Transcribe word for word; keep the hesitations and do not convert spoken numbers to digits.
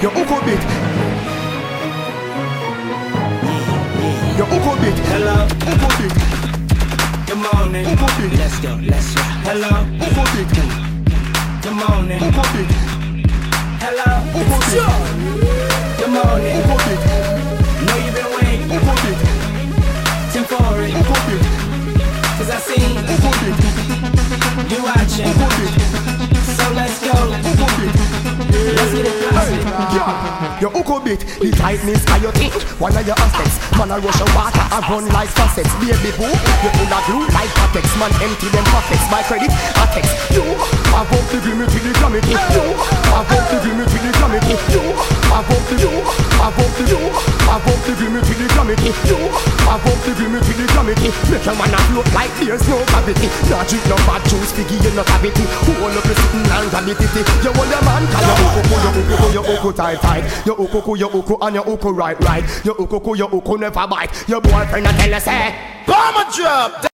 Your uko bit. Your uko bit. Hello. Uko bit. Good morning. Uko bit. Let's go. Let's go. Hello. Uko bit. Good morning. Uko bit. Hello. Uko bit. Good morning. Uko bit. Know you've been waiting. Uko bit. Tim for it. Uko bit. Cause I seen Uko bit. you watching. Uko bit. So let's go. Uko bit. Let's get it plastic. Yeah. Your uko bit, the tightness of your teeth. One of your aspects, man a rush of water, I run like faucets. Baby boo, you full of glue like patex. Man empty them pockets, my credit, I text. You, I vote to give me to the glamity. You, I vote to give me to the glamity. You, I vote to you, I vote to you, I vote to give me to the glamity. You, I vote to give me to the glamity. Make your man a float like there's no gravity. Not drink no bad juice, figgy you no cavity. Who all up you sitting and gravity? You want your man, cause your uko, your uko, your uko tight tight. Your uko, your uko, and your uko right right. Your uko, your uko never bite. Your boyfriend a tell you say, bomb a drop.